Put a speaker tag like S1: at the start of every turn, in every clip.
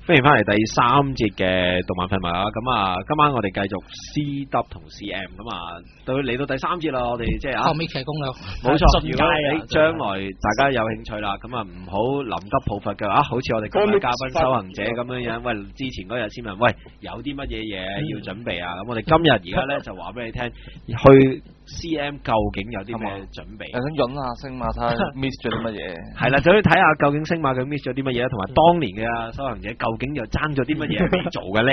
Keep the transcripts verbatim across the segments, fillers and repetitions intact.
S1: 歡迎翻嚟第三節嘅動漫廢物啦！咁啊，今晚我哋繼續 C W 同 C M 咁啊，到嚟到第三節啦，我哋即係啊，
S2: 後尾騎攻略，
S1: 冇錯。如果你將來大家有興趣啦，咁啊唔好臨急抱佛嘅啊，好似我哋今日嘉賓守行者咁樣樣。喂，之前嗰日先問，喂有啲乜嘢嘢要準備啊？咁我哋今日而家咧就話俾你聽，去 C M 究竟有啲咩準備？
S3: 想潤下星馬睇 miss 咗啲乜嘢？
S1: 係啦，就去睇下究竟星馬佢 miss 咗啲乜嘢，同埋當年嘅守行者究竟又爭咗啲乜嘢未做嘅咧？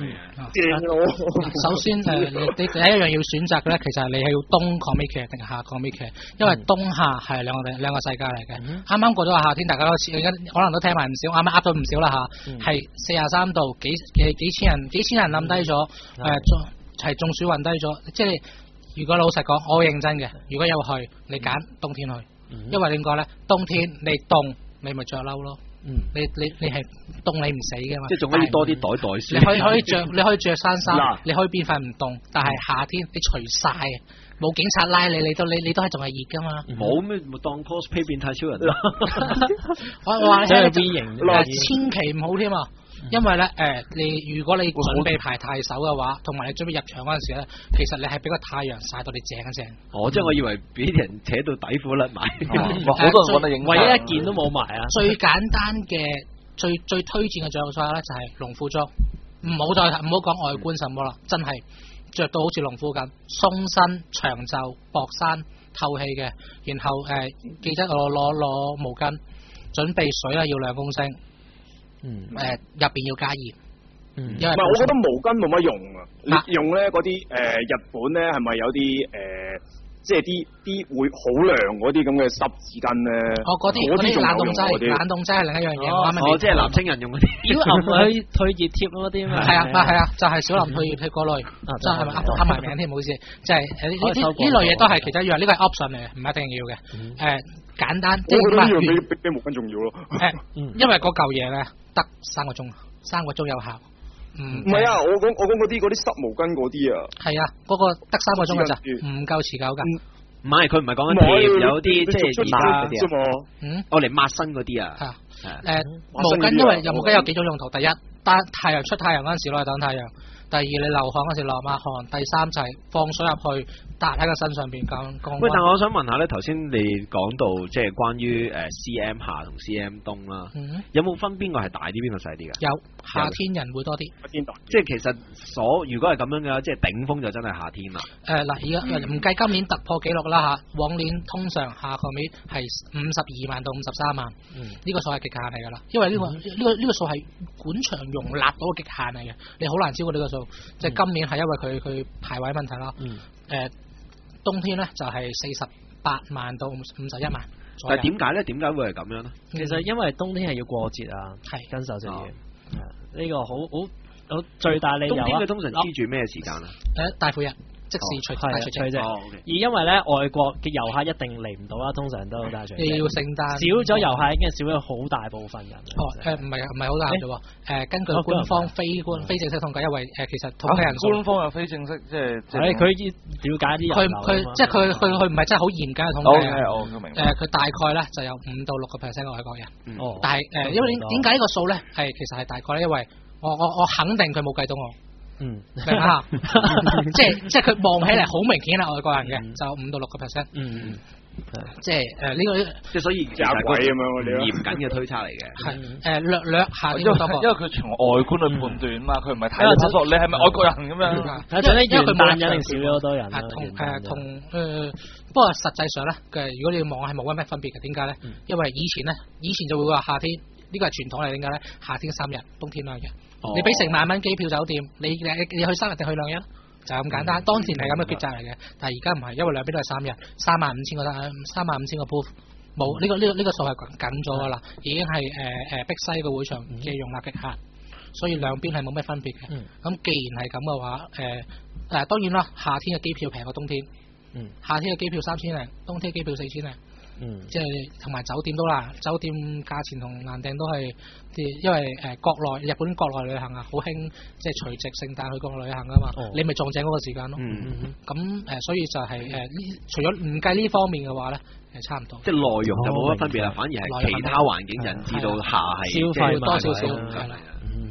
S2: 首先誒，你你第一樣要選擇嘅咧，其實你係要東 comic 劇定夏 comic 劇，因為冬夏係兩個兩個世界嚟嘅。啱啱過咗個夏天，大家都而家可能都聽埋唔少，啱啱噏咗唔少啦嚇，係四十三度，幾幾幾千人幾千人冧低咗，誒中係中暑暈低咗，即係。如果老實講，我會認真嘅。如果有去，你揀冬天去，嗯、因為點講咧？冬天你凍，你咪着褸咯。嗯、你你你係凍，你唔死嘅嘛。
S1: 即係仲可以多啲袋袋先。
S2: 你可以可以著，你可以着衫衫，你可以變份唔凍。但係夏天你除晒，冇警察拉你，你都你你都係仲係熱噶嘛。
S1: 冇咩、嗯，當 cosplay 變態超人。
S2: 我我話你聽，千祈唔好添啊！因為咧，誒、呃，你如果你準備排太手嘅話，同埋你準備入場嗰陣時咧，其實你係俾個太陽曬到你正一正。哦，即係我以為俾人扯到底褲甩埋，
S3: 好多人揾得影，
S4: 唯一一件都冇埋啊！
S2: 最簡單嘅、最最推薦嘅着衫咧，就係農夫裝，唔好再唔好講外觀什麼啦，真係着到好似農夫咁，鬆身長袖薄衫透氣嘅，然後誒、呃、記得攞攞攞毛巾，準備水啦，要兩公升。嗯，誒入邊要加熱，嗯，因為
S5: 唔係，我覺得毛巾冇乜用啊。你用咧嗰啲誒日本咧係咪有啲誒，即係啲啲會好涼嗰啲咁嘅濕紙巾咧？
S2: 哦，嗰啲嗰啲冷凍劑，冷凍劑係另一樣嘢。
S1: 哦，即係男青人用嗰啲，
S4: 小林去退熱貼嗰啲嘛。
S2: 係啊，係啊，就係小林退熱貼嗰類，真係咪噏噏埋名添？唔好意思，即係誒呢呢類嘢都係其中一樣，呢個係 option 嚟嘅，唔一定要嘅。誒簡單，即係
S5: 我覺得呢樣比比比毛巾重要咯。
S2: 誒，因為嗰嚿嘢咧。得三個鐘，三個鐘有效。唔
S5: 唔係啊，我講我講嗰啲嗰啲濕毛巾嗰啲啊。係
S2: 啊，嗰、嗰個得三個鐘嘅咋，唔夠持久㗎。
S1: 唔係，佢唔係講緊貼，有啲即係而家
S5: 嗰啲啊。
S1: 嗯，我嚟抹身嗰啲啊。
S2: 係啊。誒，毛巾因為有毛巾有幾種用途，第一，當太陽出太陽嗰陣時攞嚟擋太陽；第二，你流汗嗰陣時流下汗；第三就係放水入去。搭喺個身上邊咁講。
S1: 喂，但係我想問下咧，頭先你講到即係關於誒 C M 夏同 C M 冬啦，嗯、有冇分邊個係大啲，邊個細啲㗎？
S2: 有，夏天人會多啲。
S5: 夏天大。即
S1: 係其實所如果係咁樣嘅，即係頂峰就真係夏天啦。誒嗱、
S2: 呃，而家唔計今年突破紀錄啦嚇，往年通常下個尾係五十二萬到五十三萬，呢、嗯、個數係極限嚟㗎啦。因為呢、呢個呢、嗯、個呢、呢個數係館場容納到嘅極限嚟嘅，你好難超過呢個數。即係、嗯、今年係因為佢佢排位問題啦。嗯。誒、呃。冬天咧就係四十八萬到五十一萬，
S1: 但係點解咧？點解會係咁樣咧？
S4: 其實因為冬天係要過節啊，係跟手就要，呢、哦、個好好好最大理由啊！
S1: 冬天佢通常黐住咩時間啊？
S2: 誒，大晦日。即時除大除夕啫，
S4: 而因為咧外國嘅遊客一定嚟唔到啦，通常都大除夕。
S2: 要聖誕
S4: 少咗遊客已經係少咗好大部分人。
S2: 哦，誒唔係啊，唔係好大啫喎。誒根據官方非官非正式統計，因為誒其實統計人數。官方又非正式，即係即係佢了解啲人流。佢佢即係佢佢佢唔係真係好嚴格嘅統計。
S3: 我我明。
S2: 誒佢大概咧就有五到六個 percent 嘅外國人。哦。但係誒，因為點點解呢個數咧係其實係大概咧？因為我我我肯定佢冇計到我。嗯，明啊，即係即係佢望起嚟好明顯係外國人嘅，嗯、就五到六個 percent。嗯嗯，即係誒呢個
S1: 即係所以假鬼咁樣嗰啲嚴謹嘅推測嚟嘅。
S2: 係誒略略下啲，
S3: 因為佢從外觀去判斷嘛，佢唔係睇個質素，你係咪外國人咁樣？
S4: 因為佢萬人定少咗好多人。
S2: 同誒同誒，不過實際上咧嘅，如果你要望係冇乜咩分別嘅，點解咧？因為以前咧，以前就會話夏天呢個係傳統嚟，點解咧？夏天三日，冬天兩日。你俾成萬蚊機票酒店，你你你去三日定去兩日，就咁簡單。當前係咁嘅抉擇嚟嘅，但係而家唔係，因為兩邊都係三日，三萬五千個單，三萬五千個 proof，冇呢個呢個呢個數係緊咗噶啦，已經係誒誒逼西個會場嘅容納極限，所以兩邊係冇咩分別嘅。咁、嗯、既然係咁嘅話，誒、呃、誒當然啦，夏天嘅機票平過冬天，嗯、夏天嘅機票三千零，冬天機票四千零。嗯，即係同埋酒店都啦，酒店價錢同難訂都係啲，因為誒、呃、國內日本國內旅行啊，好興即係除夕聖誕去國內旅行噶嘛，哦、你咪撞正嗰個時間咯。嗯咁誒、呃，所以就係誒呢，除咗唔計呢方面嘅話咧，誒差唔多。即係內容就冇乜分別啦，哦、反而係其他環境引致到下係消費多少少。係啦。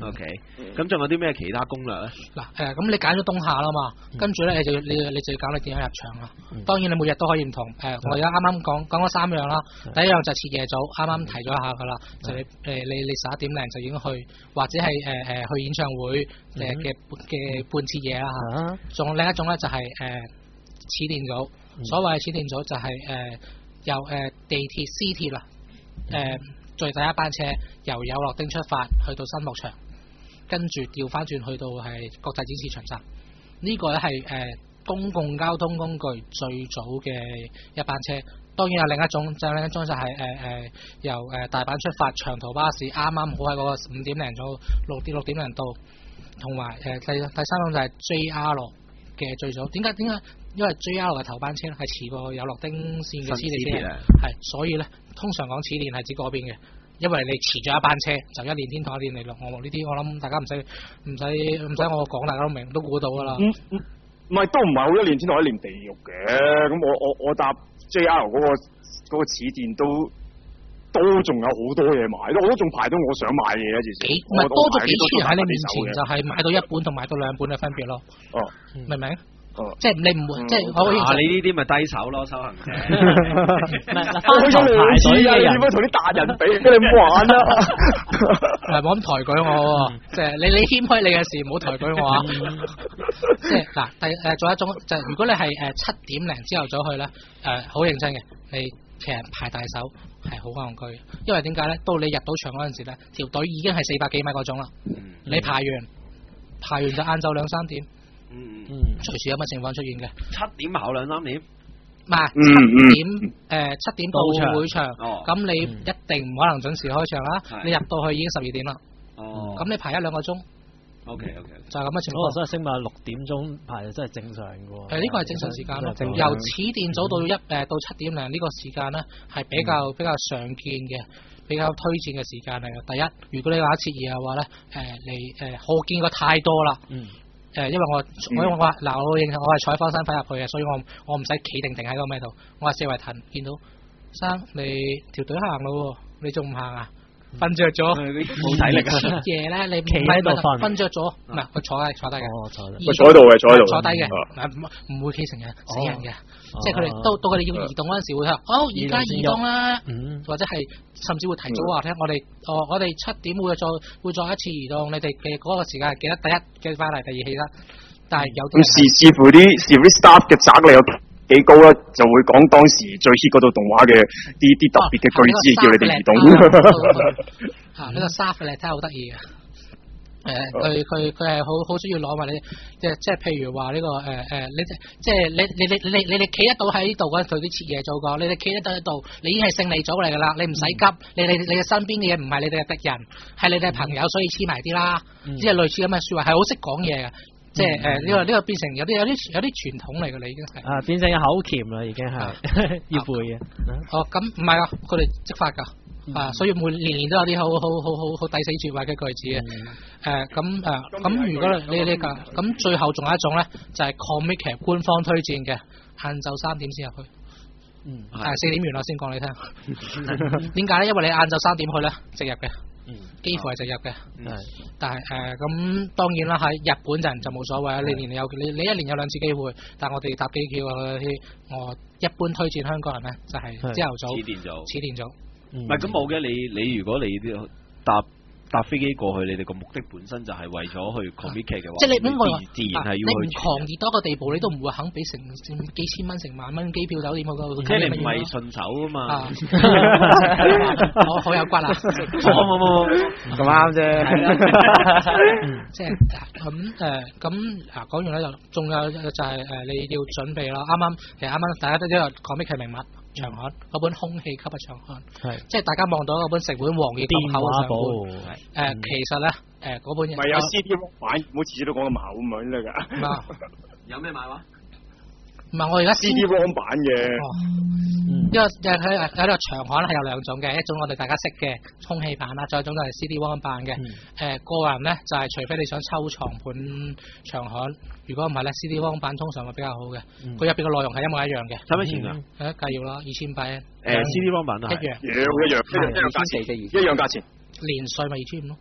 S1: OK，咁仲有啲咩其他攻略咧？
S2: 嗱誒，咁你揀咗冬夏啦嘛，跟住咧你就你你就要揀你點樣入場啦。當然你每日都可以唔同誒，我而家啱啱講講咗三樣啦。第一樣就徹夜組，啱啱提咗一下噶啦，就你誒你你十一點零就已經去，或者係誒誒去演唱會誒嘅嘅半徹夜啦嚇。仲另一種咧就係誒始電組，所謂始電組就係誒由誒地鐵 C 鐵啦誒。最第一班車由有樂町出發去到新牧場，跟住調翻轉去到係國際展示場站。呢、這個咧係誒公共交通工具最早嘅一班車。當然有另一種，就另一種就係誒誒由誒大阪出發長途巴士，啱啱好喺嗰個五點零到六點六點零到，同埋誒第第三種就係 J R 嘅最早。點解點解？因為 J R 嘅頭班車咧係遲過有樂町線嘅私地車，係所以咧。通常講始電係指嗰邊嘅，因為你遲咗一班車，就一年天堂一年嚟落我呢啲，我諗大家唔使唔使唔使我講，大家都明都估到噶啦。唔唔
S5: 唔係都唔係好一年天堂一年地獄嘅，咁我我我搭 J R 嗰、嗰個嗰、嗰個始電都都仲有好多嘢買，我都仲排到我想買嘢啊！至少
S2: 唔係多咗幾千人喺你面前，就係買到一本同買到兩本嘅分別咯。哦，明唔明？哦，即係你唔會，即係我
S1: 啊！你呢啲咪低手咯，修行者。
S4: 翻頭排隊嘅人，
S5: 點解同啲大人比？你唔玩啦！
S2: 唔係冇咁抬舉我，即係你你謙虛你嘅事，唔好抬舉我啊！即係嗱，第誒仲有一種就係如果你係誒七點零朝頭早去咧，誒好認真嘅，你其實排大手係好戇居，因為點解咧？到你入到場嗰陣時咧，條隊已經係四百幾米嗰種啦。你排完排完就晏晝兩三點。嗯嗯，隨時有乜情況出現嘅？
S1: 七點跑兩三點，
S2: 唔係七點誒七點到會場，咁你一定唔可能準時開場啦。你入到去已經十二點啦。哦，咁你排一兩個鐘。O K O K，就係咁嘅情況。
S4: 所以升埋六點鐘排真係正常嘅喎。
S2: 誒，呢個係正常時間咯。由始電組到一誒到七點零呢個時間咧，係比較比較常見嘅，比較推薦嘅時間嚟嘅。第一，如果你話一徹夜嘅話咧，誒你誒我見過太多啦。嗯。誒，因為我我因為我話嗱，我認我係採訪身份入去嘅，所以我我唔使企定定喺個咩度，我係四圍騰，見到生你條隊行咯，你仲唔行啊？瞓着咗，
S1: 冇體力啊！
S2: 夜咧，你
S4: 企喺度瞓，
S2: 瞓着咗，唔係佢坐低坐低嘅，
S5: 坐喺度嘅，坐喺度，
S2: 坐低嘅，唔唔會企成嘅，死人嘅，即係佢哋到到佢哋要移動嗰陣時會話，哦，而家移動啦，或者係甚至會提早話聽，我哋哦，我哋七點會再會再一次移動，你哋嘅嗰個時間記得第一記翻嚟，第二起身，但係有
S5: 咁視視乎啲視乎啲 staff 嘅責力有幾高啦，就會講當時最 hit 嗰套動畫嘅啲啲特別嘅句子，叫你哋移動。
S2: 嚇！呢個沙弗利真係好得意嘅。誒，佢佢佢係好好需要攞埋你，即係即係譬如話呢個誒誒，你即係你你你你你哋企得到喺度嗰陣，佢啲徹夜做過，你哋企得到喺度，你已經係勝利組嚟㗎啦，你唔使急，你你你嘅身邊嘅嘢唔係你哋嘅敵人，係你哋嘅朋友，所以黐埋啲啦，即係類似咁嘅説話，係好識講嘢嘅。即係誒呢個呢個變成有啲有啲有啲傳統嚟㗎啦，已經係啊
S4: 變成有口鉗啦，已經係要背嘅。
S2: 哦，咁唔係啊，佢哋即發㗎啊，所以每年年都有啲好好好好好抵死絕壞嘅句子嘅。誒咁誒咁，如果你你個咁最後仲有一種咧，就係 comic 劇官方推薦嘅，晏晝三點先入去。嗯，係四點完啦，先講你聽。點解咧？因為你晏晝三點去咧，直入嘅。嗯，幾乎係直入嘅，係、嗯，但係誒咁當然啦，喺日本人就冇所謂，你年有你你一年有兩次機會，但係我哋搭機票啊嗰啲，我一般推薦香港人咧就係朝頭早，始電組，始電組，
S1: 唔係咁冇嘅，你你如果你搭搭飛機過去，你哋個目的本身就係為咗去 comic 劇嘅話，
S2: 即係你唔會話，
S1: 自然係要去。
S2: 你唔狂熱到一個地步，你都唔會肯俾成幾千蚊、成萬蚊機票酒店嗰個。
S1: 即係你唔係順手啊嘛。
S2: 我好有骨啊！
S1: 冇冇冇
S5: 咁啱啫。
S2: 即係咁誒咁嗱講完咧就仲有就係誒你要準備啦。啱啱其實啱啱大家都知道 comic 劇名物。長刊嗰本空氣級嘅長刊，係即係大家望到嗰本成本黃頁咁厚嘅長本，誒其實咧誒嗰本
S5: 唔係有 C D 版，唔好次次都講咁厚咁樣得㗎。
S1: 有咩買話？
S2: 唔係我而家
S5: C D 版嘅，
S2: 因為誒喺喺呢個長刊係有兩種嘅，一種我哋大家識嘅空氣版啦，再一種就係 C D 版嘅。誒個人咧就係除非你想抽藏本長刊。如果唔係咧 ，C D 汪版通常會比較好嘅，佢入邊嘅內容係一模一樣嘅。
S1: 使乜錢㗎？
S2: 誒計要啦，二千八。
S1: 誒 C D 汪版都係
S5: 一樣，一樣，一樣，一樣價錢，一樣價錢。
S2: 年稅咪二千五咯。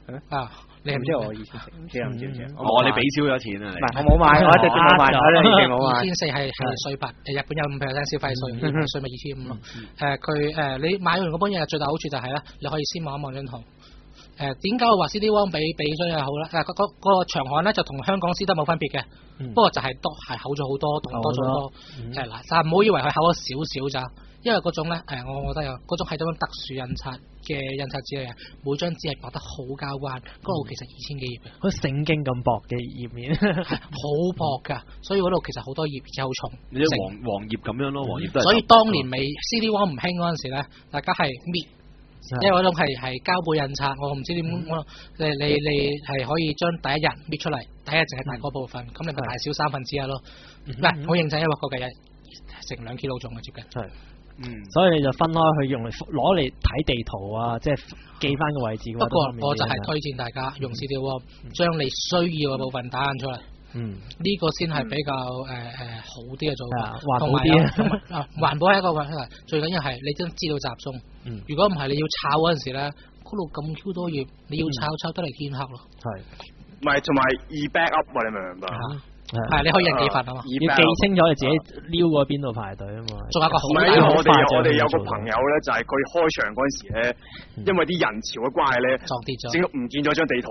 S2: 啊，你係唔
S6: 知我二千四，唔知啊唔知唔知。
S1: 哦，你俾少咗錢啊？
S6: 唔係，我冇買，我一直都冇買，我一直冇買。
S2: 二千四係係稅幣，日本有五 percent 消費稅，稅咪二千五咯。誒佢誒你買完嗰本嘢最大好處就係咧，你可以先望一望張圖。誒點解我話 C D one 比比咗又好咧？誒嗰嗰嗰個長項咧就同香港 C 得冇分別嘅，不過就係多係厚咗好多，多咗好多。誒嗱，但係唔好以為佢厚咗少少咋，因為嗰種咧誒，我覺得有嗰種係種特殊印刷嘅印刷紙嚟嘅，每張紙係畫得好交關，嗰度其實二千幾頁嘅，
S4: 好似聖經咁薄嘅頁面，
S2: 好薄㗎，所以嗰度其實好多頁又重，
S1: 你啲黃黃頁咁樣咯，黃頁都係。
S2: 所以當年未 C D one 唔興嗰陣時咧，大家係搣。因為嗰種係係膠背印刷，我唔知點我你你你係可以將第一日搣出嚟，第一日淨係大嗰部分，咁、嗯、你咪大少三分之一咯。唔係好認真，因為個計日成兩 kilo 重嘅接近。係，
S4: 嗯，所以你就分開去用嚟攞嚟睇地圖啊，即係記翻個位置。
S2: 不過我就係推薦大家用 C D one 將你需要嘅部分打印出嚟。嗯，呢個先係比較誒誒、呃、好啲嘅做法，環保啲啊！環保係一個問題，最緊要係你真知道集中。嗯，如果唔係你要抄嗰陣時咧，嗰度咁 Q 多頁，你要抄抄得嚟天黑咯。係，
S5: 唔係同埋易 back up 啊！你明唔明白？
S2: 係，你可以印幾份啊嘛？
S4: 要記清楚你自己撩過邊度排隊啊嘛。
S2: 仲有個好大
S5: 我哋我哋有個朋友咧，就係佢開場嗰陣時咧，因為啲人潮嘅關係咧，
S2: 撞跌咗，
S5: 整唔見咗張地圖。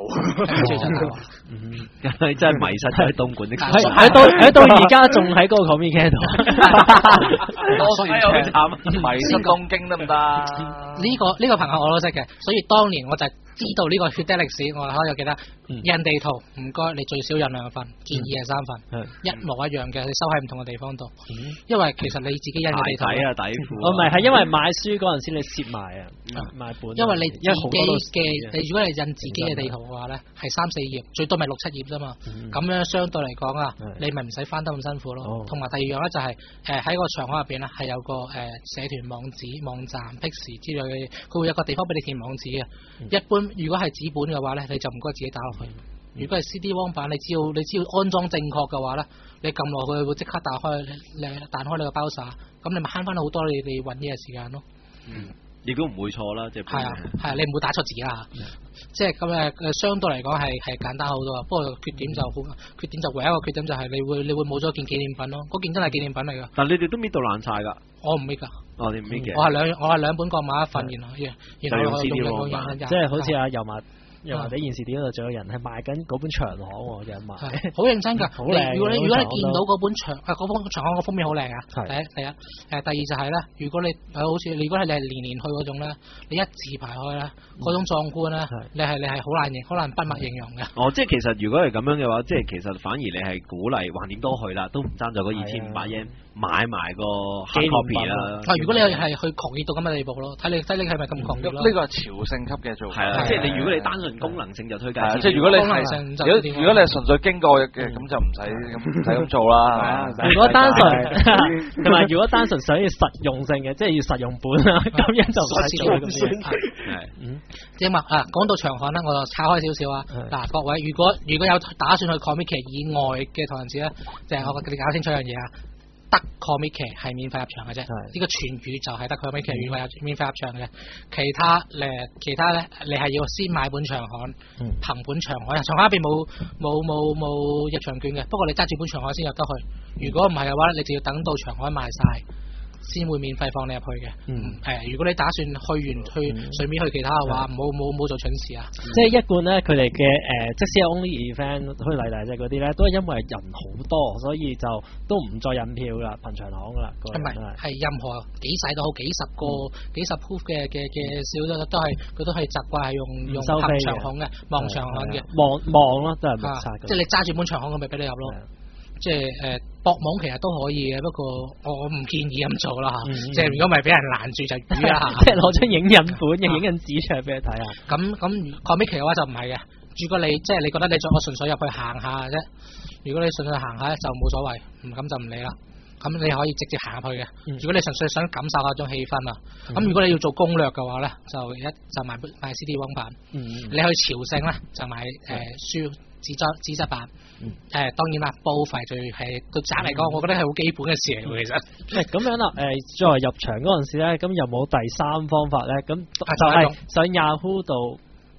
S1: 真係迷失喺東莞的。
S4: 喺到喺到而家仲喺嗰個 comic 度。
S3: 多算慘，迷失東京得唔得？
S2: 呢個呢個朋友我都識嘅，所以當年我就知道呢個血的歷史，我可以記得印地圖唔該，你最少印兩份，建議係三份，一模一樣嘅，你收喺唔同嘅地方度。因為其實你自己印嘅地圖
S1: 啊底褲，
S4: 我唔係係因為買書嗰陣時你攝埋啊，買本。
S2: 因為你自己嘅，你如果你印自己嘅地圖嘅話咧，係三四頁，最多咪六七頁啫嘛。咁樣相對嚟講啊，你咪唔使翻得咁辛苦咯。同埋第二樣咧就係誒喺個場刊入邊咧係有個誒社團網址、網站、Pix 之類嘅，佢會有個地方俾你填網址嘅。一般如果係紙本嘅話咧，你就唔該自己打落去。如果係 C D one 版，你只要你只要安裝正確嘅話咧，你撳落去會即刻打開你彈開你個包撒，咁你咪慳翻好多你哋揾嘢嘅時間咯。
S1: 嗯，亦都唔會錯啦，即係。係啊，係啊，你唔會打錯字啦。嗯、即係咁誒誒，相對嚟講係係簡單好多啊。不過缺點就好，缺點就唯一一個缺點就係你會你會冇咗件紀念品咯。嗰件真係紀念品嚟㗎。但你哋都搣到爛晒㗎。我唔搣㗎。哦，你唔搣嘅。我係兩我係兩本各買一份，然後然後我用用用
S4: 即係好似阿油麻。又或者現時點度仲有人係賣緊嗰本長刊喎，有人賣，
S2: 好認真㗎。好靚。如果你如果你見到嗰本長啊嗰本長刊個封面好靚啊，第一第一誒第二就係咧，如果你好似如果係你係年年去嗰種咧，你一字排開咧，嗰種壯觀咧，你係你係好難形好難筆墨形容嘅。
S1: 哦，即係其實如果係咁樣嘅話，即係其實反而你係鼓勵橫掂多去啦，都唔爭在嗰二千五百yen買埋個 hard copy 啦。
S2: 啊，如果你係去狂熱到咁嘅地步咯，睇你睇你係咪咁狂熱咯？
S3: 呢個係朝聖級嘅做法。
S1: 係啊，即係你如果你單純功能性就推介，
S3: 即係如果你係如果如果你係純粹經過嘅，咁就唔使咁唔使咁做啦。
S4: 如果單純同埋如果單純想要實用性嘅，即係要實用本啊，咁樣就唔使做咁樣。係，嗯，
S2: 即係嘛啊，講到長刊咧，我就拆開少少啊。嗱，各位如果如果有打算去 comic 以外嘅同人誌咧，就係我哋搞清楚一樣嘢啊。得 comic 係免費入場嘅啫，呢個全語就係得 comic 免費入免費入場嘅，其他誒其他咧，你係要先買本長刊，憑本長刊，長刊入邊冇冇冇冇入場券嘅，不過你揸住本長刊先入得去，如果唔係嘅話咧，你就要等到長刊賣晒先會免費放你入去嘅。嗯，誒，如果你打算去完去順便去其他嘅話，唔好唔好唔好做蠢事啊！
S4: 即係一貫咧，佢哋嘅誒，即使係 only event 去嚟嚟啫嗰啲咧，都係因為人好多，所以就都唔再印票啦，憑長刊噶啦。
S2: 唔係，係任何幾細都好，幾十個、幾十 proof 嘅嘅嘅少都都係佢都係習慣係用用憑長刊嘅望長刊嘅
S4: 望望咯，都係冇差嘅。
S2: 即係你揸住本長刊，咁咪俾你入咯。即係誒博網其實都可以嘅，不過我唔建議咁做啦嚇。即係如果唔係俾人攔住就淤啦嚇。
S4: 即係攞張影印本、影印紙出嚟俾你睇下。
S2: 咁咁 comic 嘅話就唔係嘅。如果你即係你覺得你我純粹入去行下嘅啫，如果你純粹行下就冇所謂，唔咁就唔理啦。咁你可以直接行入去嘅。如果你純粹想感受下種氣氛啊，咁如果你要做攻略嘅話咧，就一就買買 C D one 版。你去朝聖咧就買誒書。紙質紙質版，誒、嗯呃、當然啦，報廢最係對宅嚟講，我覺得係好基本嘅事嚟嘅，其實。
S4: 誒咁樣啦，誒作為入場嗰陣時咧，咁有冇第三方法咧？咁就係上 Yahoo 度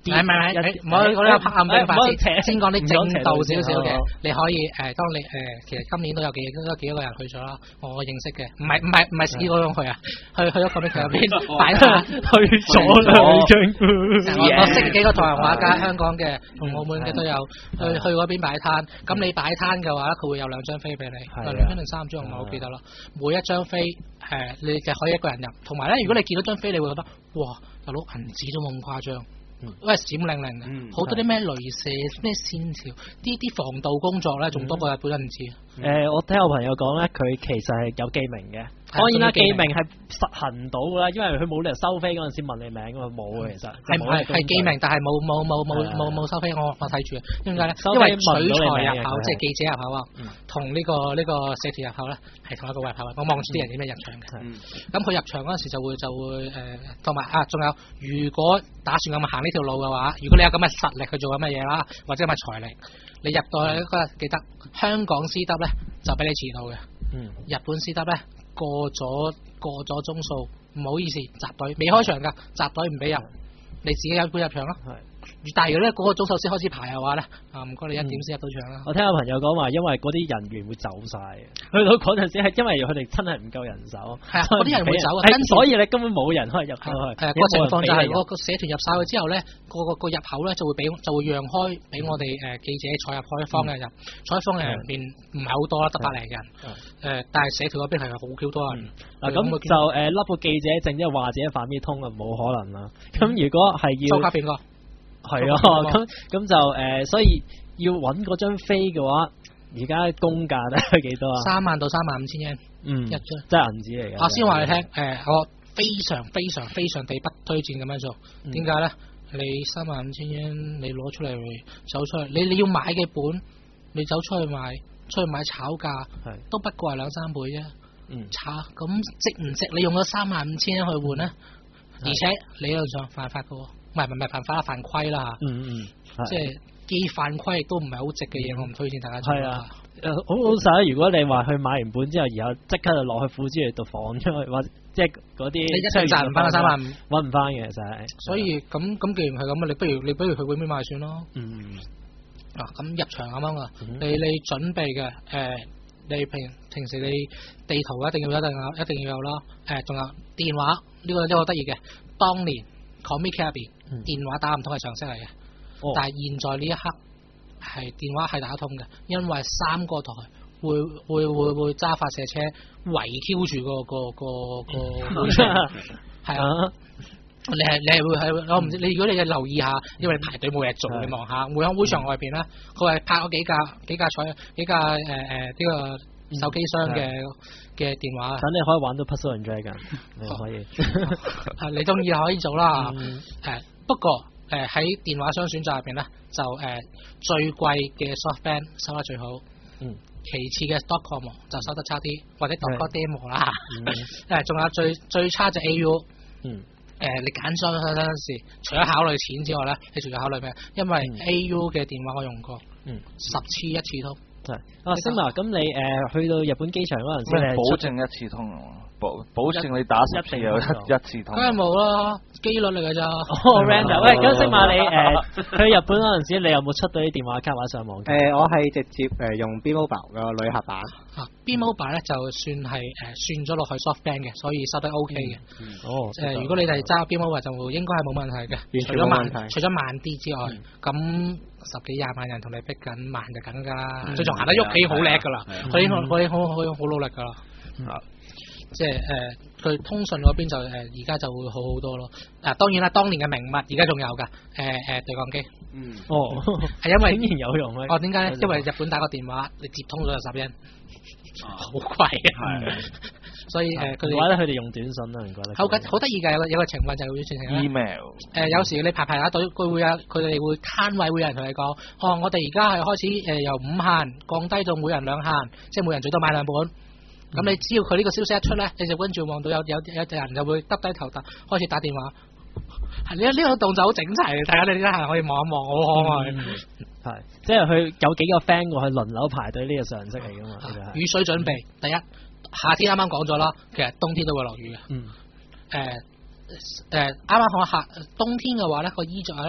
S4: 啲。
S2: 唔係唔係，唔好講呢個黑暗兵法先，先講啲正道少少嘅。你可以誒，當你誒，其實今年都有幾都幾多個人去咗啦，我認識嘅，唔係唔係唔係試過去啊，去去咗 comic 入邊擺攤，去咗啦已經。我識幾個台灣畫家，香港嘅同澳門嘅都有，去去嗰邊擺攤。咁你擺攤嘅話，佢會有兩張飛俾你，兩張定三張，我唔係好記得啦。每一張飛誒，你就可以一個人入。同埋咧，如果你見到張飛，你會覺得哇，大佬銀紙都冇咁誇張。因為閃靈靈嘅，好多啲咩鐳射、咩線條，啲啲防盜工作咧，仲多過日本人唔知。
S4: 誒，我聽我朋友講咧，佢其實係有記名嘅。當然啦，記名係實行到啦，因為佢冇理由收飛嗰陣時問你名㗎嘛，冇嘅其實。係係係記名，但係冇冇冇冇冇冇收飛，我我睇住。點解咧？因為取材入口即係記者入口啊，同呢個呢個寫字入口咧係同一個入口。我望住啲人點樣入場嘅。咁佢入場嗰陣時就會就會誒，同埋啊，仲有如果打算咁行呢條路嘅話，如果你有咁嘅實力去做咁嘅嘢啦，或者咁嘅財力，你入到去嗰日記得香港 C W 咧就俾你遲到嘅，嗯、日本 C W 咧過咗過咗鐘數，唔好意思，集隊未開場㗎，集隊唔俾入，你自己有杯入場咯。但係如果咧嗰個鐘數先開始排嘅話咧，啊唔該你一點先入到場啦。我聽有朋友講話，因為嗰啲人員會走晒，去到嗰陣時係因為佢哋真係唔夠人手，係啊，嗰啲人會走，所以你根本冇人可以入去。係啊，個情況就係個個社團入晒去之後咧，個個個入口咧就會俾就會讓開俾我哋誒記者坐入開方嘅人，坐喺方嘅人入邊唔係好多啦，得百零人。誒，但係社團嗰邊係好 Q 多人。嗱咁就誒笠個記者證，即係或者反面通啊，冇可能啦。咁如果係要收卡邊個？係啊，咁咁就誒、呃，所以要揾嗰張飛嘅話，而家公價咧係幾多啊？三萬到三萬五千円，嗯，一張即係銀紙嚟嘅。我先話你聽，誒、呃，我非常非常非常地不推薦咁樣做。點解咧？你三萬五千円，你攞出嚟走出去，你你要買嘅本，你走出去買，出去買炒價，係都不過係兩三倍啫。嗯，炒咁值唔值？你用咗三萬五千円去換咧？而且理論上犯法嘅喎。唔係唔係犯法啦，犯規啦嚇。嗯嗯，即係既犯規亦都唔係好值嘅嘢，我唔推薦大家做。係啊，誒好老實。如果你話去買完本之後，然後即刻就落去庫之嚟度放出去，或即係嗰啲，你一齊賺唔翻三萬五，揾唔翻嘅其實係。所以咁咁，既然係咁啊，你不如你不如去嗰邊買算咯。嗯。啊，咁入場啱啱啊？你你準備嘅誒，你平平時你地圖一定要一定有一定要有啦。誒，仲有電話呢個呢個好得意嘅，當年。Comic Cabby 電話打唔通係常識嚟嘅，哦、但係現在呢一刻係電話係打通嘅，因為三個台會會會會揸發射車圍 Q 住個個個個會場，係啊，你係你係會喺我唔知你如果你留意下，因為你排隊冇嘢做，你望下會喺會場外邊咧，佢係拍咗幾架幾架彩幾架誒誒呢個手機箱嘅嘅電話，等你可以玩到 Puzzle and Dragon，你可以，啊你中意可以做啦，誒不過誒喺電話箱選擇入邊咧，就誒最貴嘅 SoftBank 收得最好，嗯，其次嘅 Dotcom 就收得差啲，或者 Dotcom Demo 啦，誒仲有最最差就 A U，嗯，誒你揀咗嗰陣時，除咗考慮錢之外咧，你仲要考慮咩？因為 A U 嘅電話我用過，嗯，十次一次通。係啊，星馬，咁你誒去到日本機場嗰陣時，保證一次通，保保證你打十次有一一次通。梗係冇啦，機率嚟㗎咋。哦 ，random。喂，咁星馬你誒去日本嗰陣時，你有冇出到啲電話卡或者上網？誒，我係直接誒用 B Mobile 嘅旅客版。啊 ，B Mobile 咧就算係誒算咗落去 SoftBank 嘅，所以收得 OK 嘅。哦。誒，如果你係揸 B Mobile 就應該係冇問題嘅，除咗慢，除咗慢啲之外，咁。十幾廿萬人同你逼緊，慢就緊㗎啦。佢仲行得喐，佢已經好叻㗎啦。佢已經佢已經好好好努力㗎啦。即係誒，佢通訊嗰邊就誒，而家就會好好多咯。啊，當然啦，當年嘅名物而家仲有㗎。誒誒，對講機。嗯。哦。係因為竟然有用咧。哦，點解咧？因為日本打個電話，你接通咗就十蚊。好貴啊！係。所以誒，佢哋話咧，佢哋用短信啦，唔覺得？好緊好得意㗎，有個有個情況就係會變成 email。誒，有時你排排下隊，佢會有佢哋會攤位，會有人同你講，哦，我哋而家係開始誒由五限降低到每人兩限，即係每人最多買兩本。咁你只要佢呢個消息一出咧，你就跟住望到有有有隻人就會耷低頭打，開始打電話。係呢呢個動作好整齊，睇下你呢係可以望一望，好可愛。係，即係佢有幾個 friend 過去輪流排隊呢個常識嚟㗎嘛。雨水準備第一。夏天啱啱講咗啦，其實冬天都會落雨嘅。嗯。誒誒、呃，啱啱講夏冬天嘅話咧，個衣着咧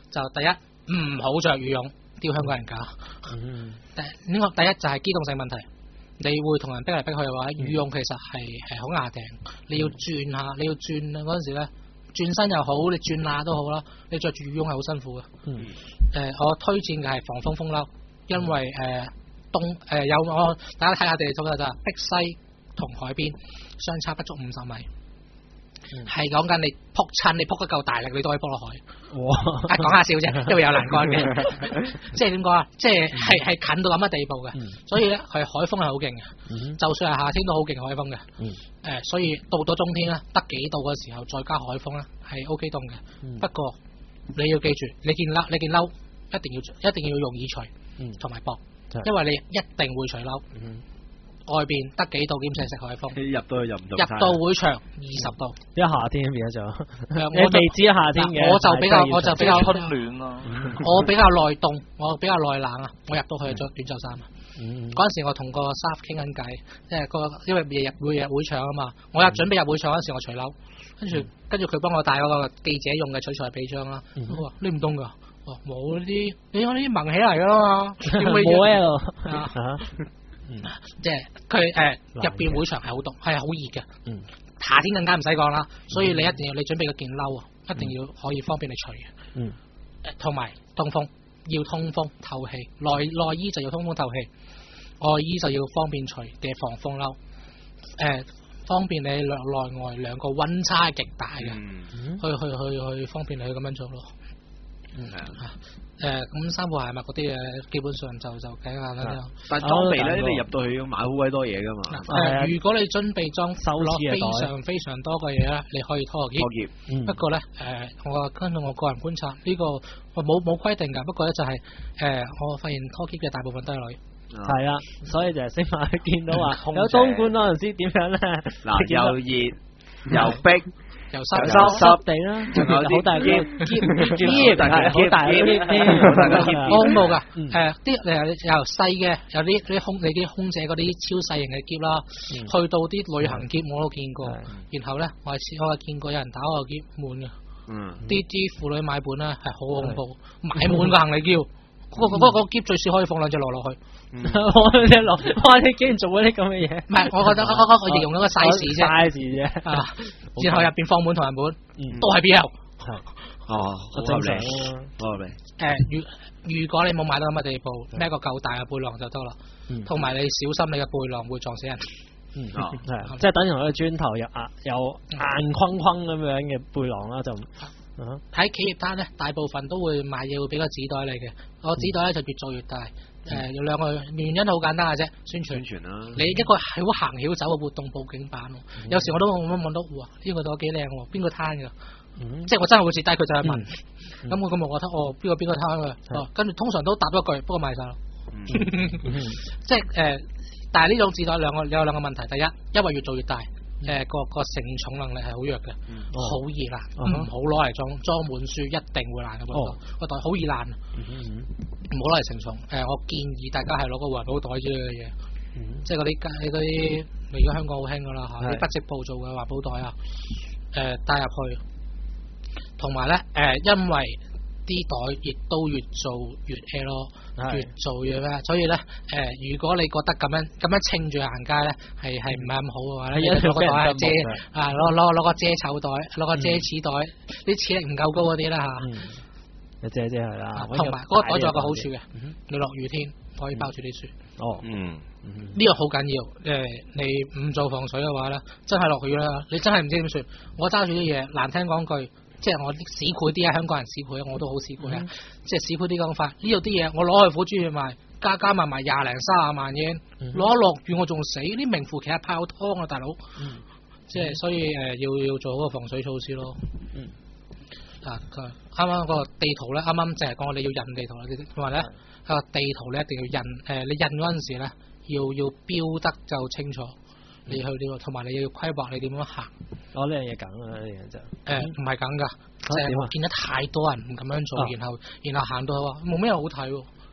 S2: 就第一唔好着羽絨，丟香港人架。
S4: 嗯，
S2: 第呢個第一就係機動性問題，你會同人逼嚟逼去嘅話，羽絨其實係係好牙定，你要轉下，你要轉嗰陣時咧，轉身又好，你轉罅都好啦，你着住羽絨係好辛苦嘅。
S4: 嗯。
S2: 誒、呃，我推薦嘅係防風風褸，因為誒、呃、東誒、呃、有我大家睇下地圖就係碧西同海邊相差不足五十米。係講緊你撲親，你撲得夠大力，你都可以撲落海。哇！啊，講下笑啫，因為有欄杆嘅。即係點講啊？即係係係近到咁嘅地步嘅，嗯、所以咧係海風係好勁嘅。嗯、就算係夏天都好勁海風嘅。誒、嗯呃，所以到咗冬天咧，得幾度嘅時候再加海風咧，係 O K 凍嘅。嗯、不過你要記住，你件褸，你件褸一定要一定要用耳除，同埋薄，嗯、因為你一定會除褸。嗯外邊得幾度兼且食海風，
S1: 入到去入唔到。
S2: 入到會場二十度，
S4: 一夏天變咗。
S2: 我
S4: 未知夏天嘅，
S2: 我就比較我就比較
S3: 春暖咯。
S2: 我比較耐凍，我比較耐冷啊！我入到去着短袖衫啊。嗰陣時我同個 staff 傾緊偈，即係個因為日日每日會場啊嘛，我又準備入會場嗰陣時我除褸，跟住跟住佢幫我帶嗰個記者用嘅取材臂章啦。我話你唔凍㗎？哦冇呢啲，你講呢啲蒙起嚟㗎啦嘛。冇啊！嗯，即係佢誒入邊會場係好凍，係好熱嘅。嗯，夏天更加唔使講啦，所以你一定要你準備嗰件褸啊，一定要可以方便你除嘅。嗯，同埋通風要通風透氣，內內衣就要通風透氣，外衣就要方便除嘅防風褸。誒、呃，方便你內內外兩個溫差極大嘅，嗯、去去去去方便你去咁樣做咯。嗯係啊，誒咁衫褲鞋襪嗰啲嘢基本上就就計下啦。
S1: 但係裝備咧，你入到去要買好鬼多嘢噶嘛。
S2: 誒，如果你準備裝手攞非常非常多嘅嘢咧，你可以拖個篋。不過咧，誒我根據我個人觀察，呢個我冇冇規定㗎。不過咧就係誒，我發現拖篋嘅大部分都係女。
S4: 係啊，所以就係先話見到話有東莞嗰陣時點樣咧？
S1: 嗱，又熱又逼。
S2: 又濕
S4: 濕濕地啦，仲有好大嘅篋篋，係好大嘅篋，
S2: 我恐怖㗎。誒啲誒由細嘅有啲啲空你啲空姐嗰啲超細型嘅篋啦，去到啲旅行篋我都見過。然後咧我係我係見過有人打我個篋滿嘅。嗯，啲啲婦女買本咧係好恐怖，買滿個行李篋，嗰個嗰個篋最少可以放兩隻螺落去。我隻螺，哇！你竟然做嗰啲咁嘅嘢？唔係，我覺得我我我形容咗個 size 啫
S4: ，size 啫。
S2: 啊，然後入邊放滿同人本，都係 B L。
S1: 哦，好合理，好合理。
S2: 誒，如如果你冇買到咁嘅地步，孭個夠大嘅背囊就得啦。同埋你小心你嘅背囊會撞死人。
S4: 嗯，係，即係等於我個磚頭有硬有硬框框咁樣嘅背囊啦，就。
S2: 喺企業單咧，大部分都會買嘢會俾個紙袋你嘅，個紙袋咧就越做越大。誒，有兩個原因好簡單嘅啫，宣傳。宣傳啦。你一個好行曉走嘅活動報警版，有時我都我望到，哇！呢個袋幾靚喎，邊個攤㗎？即係我真係會截低佢就去問。咁我咁我覺得，哦，邊個邊個攤㗎？哦，跟住通常都答咗一句，不過賣晒啦。即係誒，但係呢種紙袋兩個有兩個問題，第一，因為越做越大。誒，個個承重能力係好弱嘅，好易爛，唔好攞嚟裝裝滿書，一定會爛嘅個袋，個袋好易爛，唔好攞嚟承重。誒，我建議大家係攞個環保袋之類嘅嘢，即係嗰啲你嗰啲，而家香港好興噶啦嚇，啲不織布做嘅環保袋啊，誒帶入去，同埋咧誒，因為啲袋亦都越做越 hea 咯，越做越咩，所以咧誒，如果你覺得咁樣咁樣稱住行街咧，係係唔係咁好嘅話咧，攞個袋遮啊，攞攞攞個遮醜袋，攞個遮齒袋，啲齒力唔夠高嗰啲啦嚇，
S4: 遮遮係啦。
S2: 同埋嗰個袋仲有個好處嘅，你落雨天可以包住啲書。哦，嗯，呢個好緊要。誒，你唔做防水嘅話咧，真係落雨啦，你真係唔知點算。我揸住啲嘢，難聽講句。即係我市儈啲啊，香港人市儈啊，我都好市儈啊。即係市儈啲講法，呢度啲嘢我攞去虎專去賣，加加埋埋廿零三十萬嘢，攞一落雨我仲死，啲名副其實泡湯啊，大佬。即係所以誒，要要做好個防水措施咯。嗯。啊，啱啱個地圖咧，啱啱淨係講我哋要印地圖啦，同埋咧個地圖你一定要印，誒，你印嗰陣時咧要要標得就清楚。你去呢個，同埋你要規劃你點樣行。
S4: 哦，呢樣嘢梗啊，呢樣就
S2: 誒唔係梗㗎，即係我見得太多人唔咁樣做，然後然後行到話冇咩好睇喎，好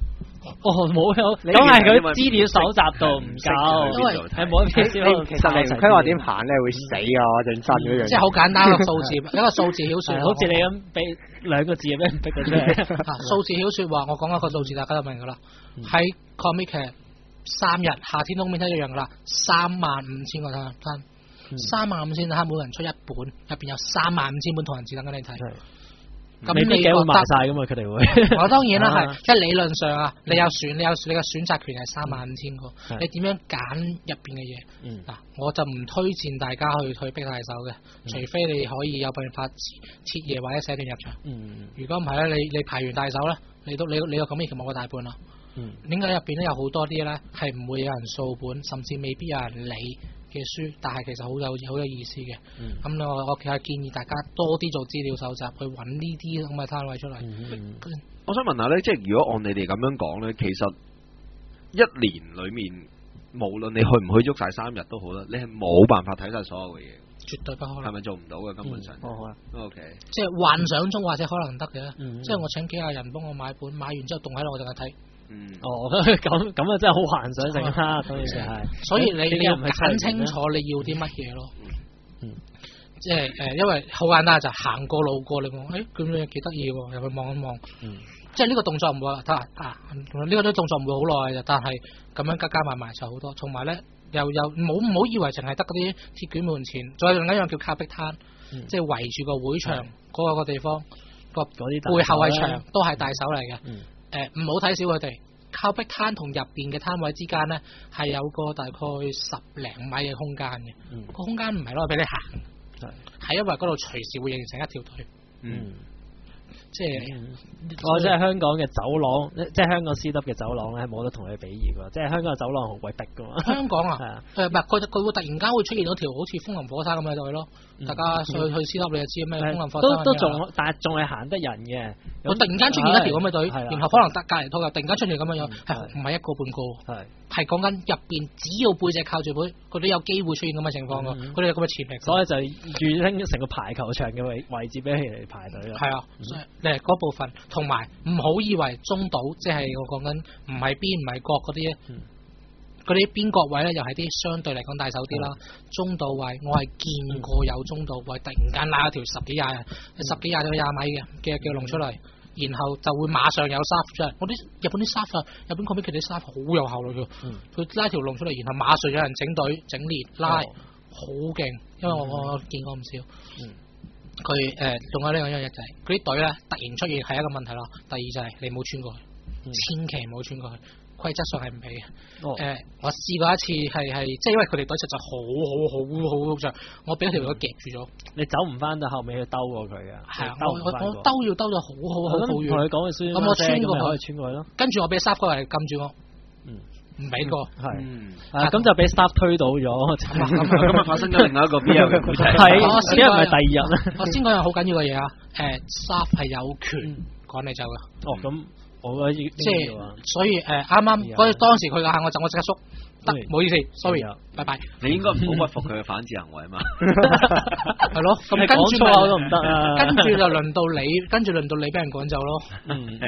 S4: 哦，冇有，咁係佢資料搜集度唔夠，
S2: 因為
S4: 係冇一篇資料。
S6: 其實你唔規劃點行咧，會死㗎，認真嗰樣。
S2: 即係好簡單個數字，一個數字曉説，
S4: 好似你咁俾兩個字俾人逼佢出嚟。
S2: 數字曉説話，我講一個數字，大家就明㗎啦。喺 comic 嘅三日夏天冬天都一樣㗎啦，三萬五千個攤攤，三萬五千攤，每人出一本，入邊有三萬五千本同人誌等緊你睇。咁你幾會賣晒噶嘛？佢哋會， 我當然啦，係即係理論上啊，你有選，你有你嘅選擇權係三萬五千個，你點樣揀入邊嘅嘢？嗱，我就唔推薦大家去去逼大手嘅，除非你可以有辦法徹夜或者寫段入場。如果唔係咧，你你排完大手咧，你都你你個咁已經冇個大半啦。點解入邊咧有好多啲咧係唔會有人掃本，甚至未必有人理嘅書，但係其實好有好有意思嘅。咁我我其實建議大家多啲做資料搜集，去揾呢啲咁嘅攤位出嚟。嗯、
S1: 我想問下咧，即係如果按你哋咁樣講咧，其實一年裡面，無論你去唔去喐晒三日都好啦，你係冇辦法睇晒所有嘅嘢。
S2: 絕對不可能。係
S1: 咪做唔到嘅根本上？
S2: 哦、
S1: 嗯， O K。
S2: 即係幻想中或者可能得嘅，嗯、即係我請幾廿人幫我買本，買完之後凍喺度，我淨係睇。嗯，
S4: 哦，咁咁啊，真係好幻想性啦，當然係。
S2: 所以你你要揀清楚你要啲乜嘢咯。嗯，即係誒，因為好簡單，就行過路過你望，誒咁樣幾得意喎，入去望一望。嗯，即係呢個動作唔會啊啊，呢個啲動作唔會好耐嘅，但係咁樣加加埋埋就好多。同埋咧，又又唔好唔好以為淨係得嗰啲鐵卷門前，仲有另一樣叫靠壁攤，即係圍住個會場嗰個地方個背後係牆都係大手嚟嘅。誒，唔好睇小佢哋，靠壁攤同入邊嘅攤位之間咧，係有個大概十零米嘅空間嘅。嗯、個空間唔係攞嚟俾你行，係因為嗰度隨時會形成一條隊。嗯，即係
S4: 我即係香港嘅走廊，即係香港 C W 嘅走廊咧，冇得同佢比擬㗎。即係香港嘅走廊好鬼逼㗎嘛。
S2: 香港啊，誒唔係佢佢會突然間會出現到條好似風林火山咁嘅隊咯。大家去去 C W 你就知咩風林火山。
S4: 都都仲，但係仲係行得人嘅。
S2: 我突然間出現一條咁嘅隊，然後可能得隔離拖又突然間出現咁樣樣，係唔係一個半個？係係講緊入邊，只要背脊靠住背，佢都有機會出現咁嘅情況㗎。佢哋有咁嘅潛力，
S4: 所以就預拎成個排球場嘅位位置俾佢哋排隊咯。
S2: 係啊，誒嗰部分，同埋唔好以為中島，即係我講緊唔係邊唔係角嗰啲，嗰啲邊角位咧，又係啲相對嚟講大手啲啦。中島位我係見過有中島位突然間拉一條十幾廿十幾廿到廿米嘅嘅嘅龍出嚟。然後就會馬上有 staff 出嚟，我啲日本啲 staff 啊，日本 comic 啲 staff 好有效率嘅，佢、嗯、拉條龍出嚟，然後馬上有人整隊整列拉，好勁、哦，因為我、嗯、我見過唔少。佢誒仲有呢樣嘢就係嗰啲隊咧突然出現係一個問題咯。第二就係你冇穿過去，嗯、千祈唔好穿過去。規則上係唔俾嘅。誒、哦呃，我試過一次係係，即係因為佢哋隊實在好好好好好長，我俾條隊夾住咗。你走唔翻到後尾去兜過佢嘅。係啊，我我我兜要兜咗好好好好遠。同佢講嘅先。咁我穿過去，可以穿過去咯。跟住我俾 staff 過嚟撳住我。嗯。唔俾過。係。啊，咁就俾 staff 推倒咗。咁啊，咁啊，發生咗另外一個 B L 嘅故仔。係。因為唔係第二日咧。我先講樣好緊要嘅嘢啊！誒 ，staff 係有權趕你走嘅。哦，咁。即係，所以誒啱啱嗰當時佢嘅喊我就我即刻縮，得唔好意思 ，sorry，拜拜。你應該唔好屈服佢嘅反智行為啊嘛。係咯，咁跟住咪都唔得啊。跟住就輪到你，跟住輪到你俾人趕走咯。嗯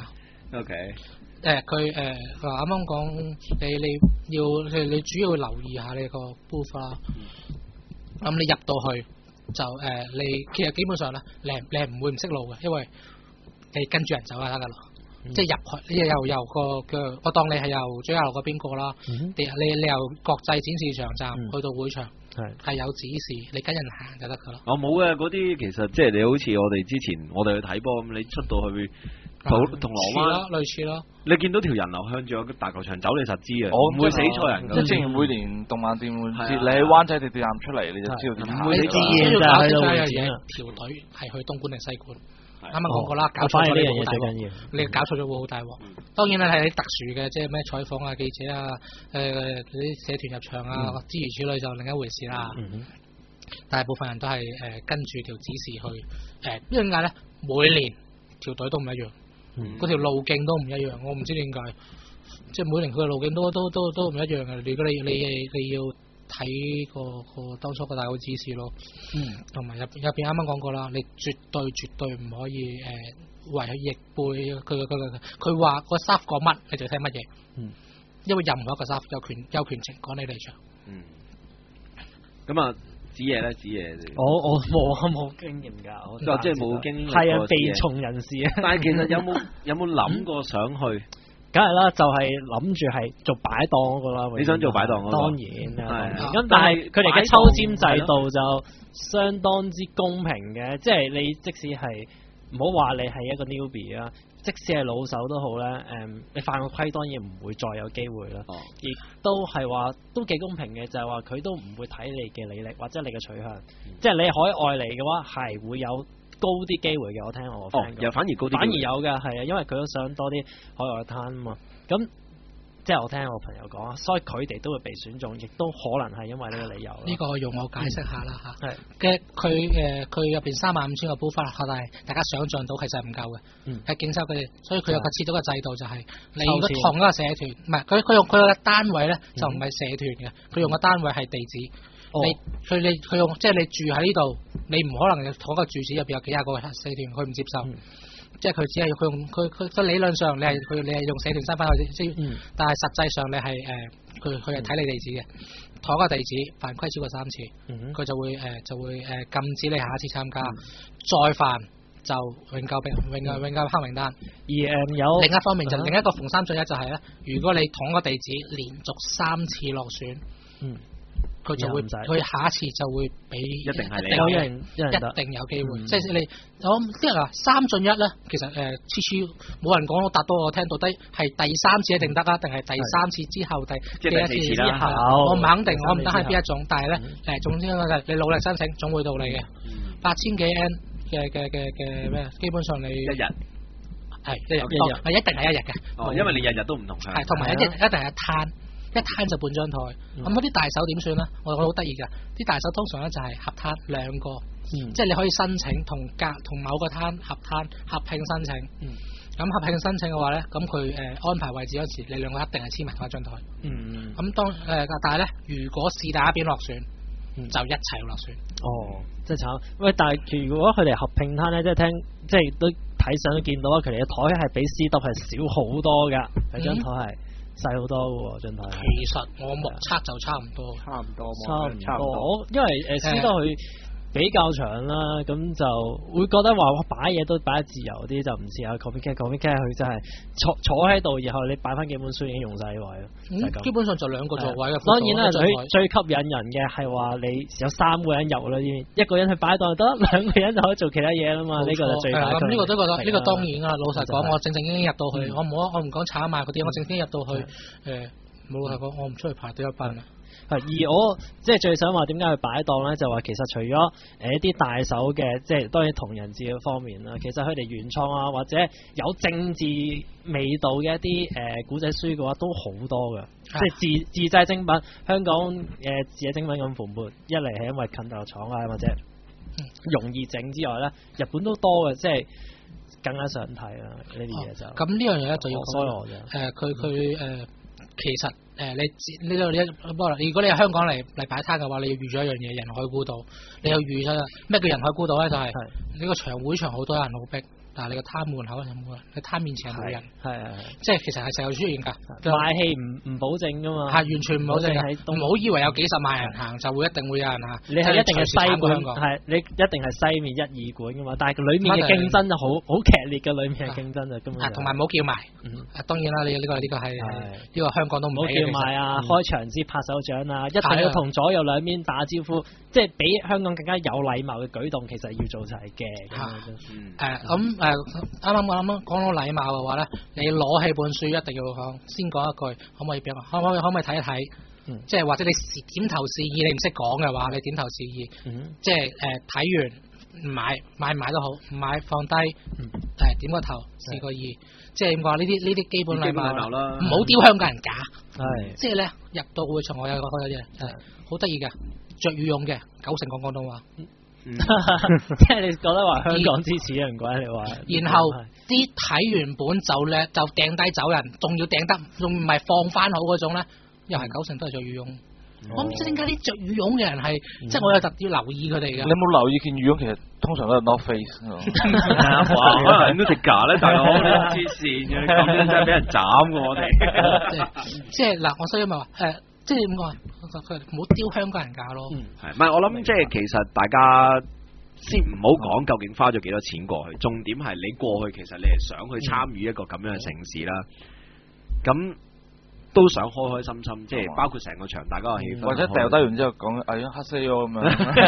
S2: ，OK。誒佢誒佢話啱啱講你你要你你主要留意下你個 booth 啦。咁你入到去就誒你其實基本上咧，你你係唔會唔識路嘅，因為你跟住人走就得噶啦。嗯、即係入去，你由由個嘅，我當你係由 J R 嗰邊過啦。嗯、你你你由國際展示場站、嗯、去到會場，係係有指示，你跟人行就得噶啦。我冇嘅嗰啲，其實即係你好似我哋之前我哋去睇波咁，你出到去銅銅鑼灣，類似咯。你見到條人流向住個大球場走，你實知啊，我唔會死錯人㗎。即係正如每年動漫店會節，你喺灣仔地鐵站出嚟，你就知道點行。你自然就係喺度會展啦。條隊係去東莞定西莞？啱啱講過啦，搞錯咗呢樣嘢最緊要。你搞錯咗會好大鑊。嗯、當然啦，係啲特殊嘅，即係咩採訪啊、記者啊、誒啲社團入場啊，諸、嗯、如此類就另一回事啦。嗯、大部分人都係誒、呃、跟住條指示去誒，點解咧？每年條隊都唔一樣，嗰、嗯、條路徑都唔一樣。我唔知點解，即係每年佢嘅路徑都都都都唔一樣嘅。如果你你你要睇個個當初個大會指示咯。嗯，同埋入入邊啱啱講過啦，你絕對絕對唔可以誒、呃、為佢逆背佢佢佢佢話個 staff 講乜你就聽乜嘢。嗯，因為任何一個 staff 有權有權情講你離場。嗯，咁
S1: 啊。子夜咧，子夜，
S4: 我我冇啊，冇經驗㗎，我
S1: 即係冇經歷過。
S4: 係啊，被從人士啊。
S1: 但係其實有冇有冇諗過想去？
S4: 梗係啦，就係諗住係做擺檔嗰個啦。
S1: 你想做擺檔嗰個？當
S4: 然係。咁但係佢哋嘅抽籤制度就相當之公平嘅，即係你即使係唔好話你係一個 newbie 啊。即使係老手都好咧，誒、嗯，你犯個規當然唔會再有機會啦。亦、哦、都係話都幾公平嘅，就係話佢都唔會睇你嘅履歷或者你嘅取向，嗯、即係你海外嚟嘅話係會有高啲機會嘅。我聽我 friend 講，
S1: 又反而高啲，
S4: 反而有嘅係啊，因為佢都想多啲海外攤啊嘛。咁即係我聽我朋友講啊，所以佢哋都會被選中，亦都可能係因為呢個理由。
S2: 呢個用我解釋下啦嚇。係嘅，佢誒佢入邊三萬五千個 buffer，但係大家想象到其實係唔夠嘅。嗯。係競收佢哋，所以佢有個設咗個制度就係、是，你如果同一個社團，唔係佢佢用佢個單位咧就唔係社團嘅，佢、嗯、用個單位係地址。哦、你佢你佢用即係你住喺呢度，你唔可能同一個住址入邊有幾廿個社團，佢唔接受。嗯。即係佢只係佢用佢佢佢理論上你係佢你係用社團身份去，嗯、但係實際上你係誒佢佢係睇你地址嘅，同一個地址犯規超過三次，佢、嗯、就會誒、呃、就會誒、呃、禁止你下一次參加，嗯、再犯就永久永永永久黑名單。而誒、呃、有另一方面就、啊、另一個逢三進一就係、是、咧，如果你同一個地址連續三次落選。嗯佢就會，佢下一次就會俾
S1: 一定係你，
S2: 有人一定有機會。嗯、即係你，我啲人話三進一咧，其實誒，次次冇人講到答到我聽到底係第三次一定得啊，定係第三次之後第幾多次之後？我唔肯定，我唔得係邊一種，但係咧誒，總之咧你努力申請總會到你嘅。八千幾 N 嘅嘅嘅嘅咩？基本上你一日係一日，係一定係一日嘅。
S1: 哦，因為你日日都唔同嘅。
S2: 係同埋一定一定係一攤。一攤就半張台，咁嗰啲大手點算咧？我我好得意㗎，啲大手通常咧就係合攤兩個，嗯、即係你可以申請同隔同某個攤合攤合併申請。咁、嗯、合併申請嘅話咧，咁佢誒安排位置嗰時，你兩個一定係簽埋同一張台。咁、嗯、當誒、呃，但係咧，如果是但一邊落選，嗯、就一齊落選。哦，
S4: 真係慘！喂，但係如果佢哋合併攤咧，即係聽，即係都睇相都見到啊，佢哋嘅台係比C D係少好多㗎，係張台係。細好多喎，真係。
S2: 其實我目測就差唔多，
S5: 差唔多，
S4: 差唔多。我因為誒知道佢比較長啦，咁就會覺得話我擺嘢都擺得自由啲，就唔似啊 copycat，copycat 佢真係坐坐喺度，然後你擺翻幾本書已經用晒啲位咯。
S2: 嗯，基本上就兩個座位嘅。
S4: 當然啦，最最吸引人嘅係話你有三個人入啦，一個人去擺檔就得，兩個人就可以做其他嘢啦嘛。呢個就最大。
S2: 咁呢個都覺得呢個當然啦。老實講，我正正經經入到去，我唔好我唔講炒賣嗰啲，我正正經入到去誒，冇老實講，我唔出去排隊一班啊。
S4: 而我即係最想話點解去擺檔咧，就話其實除咗誒一啲大手嘅，即係當然同人誌嘅方面啦，其實佢哋原創啊或者有政治味道嘅一啲誒古仔書嘅話都好多嘅，即係自自製精品。香港誒、呃、自製精品咁蓬勃，一嚟係因為近大陸廠啊或者容易整之外咧，日本都多嘅，即係更加想睇啦呢啲嘢就。
S2: 咁呢樣嘢咧就要
S4: 所以我就
S2: 誒佢佢誒其實。誒、呃、你呢度一不過，如果你係香港嚟嚟擺攤嘅話，你要預咗一樣嘢，人海孤島。你要預咗咩叫人海孤島咧？就係、是、呢個場會場好多人好逼。但係你個攤門口有冇人？你攤面前有冇人？係係係，即係其實係成日出現㗎。
S4: 賣氣唔唔保證㗎嘛？係
S2: 完全唔保證㗎。唔好以為有幾十萬人行就會一定會有人行。
S4: 你係一定係西面，係你一定係西面一二館㗎嘛？但係佢裡面嘅競爭就好好劇烈嘅，裡面嘅競爭就根本。
S2: 同埋唔好叫賣。嗯。當然啦，你呢個呢個係呢個香港都唔
S4: 好叫賣啊！開場先拍手掌啊！一定要同左右兩邊打招呼，即係比香港更加有禮貌嘅舉動，其實要做齊嘅。
S2: 誒咁。誒啱啱我啱啱講到禮貌嘅話咧，你攞起本書一定要講，先講一句，可唔可以俾我？可唔可以可唔可以睇一睇？嗯、即係或者你點頭示意，你唔識講嘅話，你點頭示意。嗯、即係誒睇完唔買買唔買都好，唔買放低，誒、嗯呃、點個頭示個意，嗯、即係點講？呢啲呢啲基本禮貌啦，唔好丟香港人假。係、嗯，即係咧入到會場，我有個開咗嘢，係好得意嘅，着羽絨嘅，九成講廣東話。
S4: 嗯、即係你覺得話香港之恥啊？唔怪你話。
S2: 然後啲睇完本就咧就掟低走人，仲要掟得仲唔係放翻好嗰種咧？又係九成都係着羽絨。 我唔知點解啲着羽絨嘅人係，即係我有特別留意佢哋嘅。
S3: 你有冇留意見羽絨其實通常都係 North Face
S1: 哇！可能都直架咧，大佬你黐線嘅，咁樣真係俾人斬嘅我哋。
S2: 即係即係嗱，我所以咪話誒，即係點講啊？佢唔好丟香港人價咯。
S1: 係，唔係我諗即係其實大家先唔好講究竟花咗幾多錢過去，重點係你過去其實你係想去參與一個咁樣嘅盛事啦。咁都想開開心心，即係包括成個場大家嘅氣氛，
S3: 或者掉低完之後講，哎呀黑死我咁樣，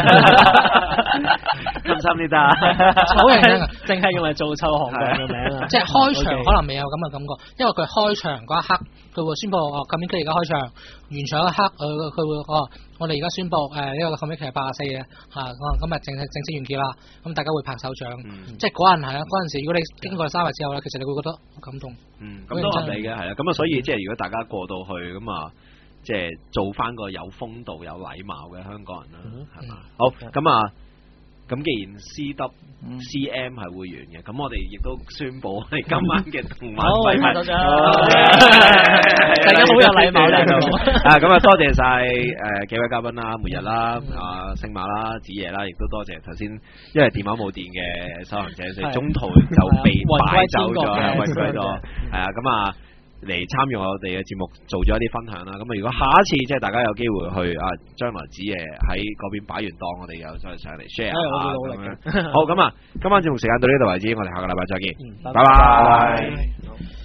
S1: 開心啲得，
S2: 好認真啊！
S4: 淨係用嚟做臭行嘅名啊！
S2: 即係開場可能未有咁嘅感覺，因為佢開場嗰一刻，佢會宣布哦，今年佢而家開場，完場一刻，佢佢會哦，我哋而家宣布誒呢個後尾期係八十四嘅嚇，今日正式正式完結啦，咁大家會拍手掌，即係嗰陣係啊，嗰陣時如果你經過三日之後咧，其實你會覺得好感動。嗯，咁都合理嘅，係啊，咁啊，所以即係如果大家過到去咁啊，即係做翻個有風度、有禮貌嘅香港人啦，係嘛？好，咁啊，咁既然 C W C M 係會員嘅，咁我哋亦都宣佈我哋今晚嘅動漫費拍咗，大家好有禮貌咧啊！咁啊，多謝晒誒幾位嘉賓啦，末日啦、啊星馬啦、子夜啦，亦都多謝頭先因為電話冇電嘅收行者，所以中途就被擺走咗，運歸咗，係啊，咁啊。嚟參與我哋嘅節目，做咗一啲分享啦。咁啊，如果下一次即係大家有機會去啊，將來子夜喺嗰邊擺完檔，我哋又再上嚟 share 下咁樣。好，咁啊，今晚節目時間到呢度為止，我哋下個禮拜再見，拜拜。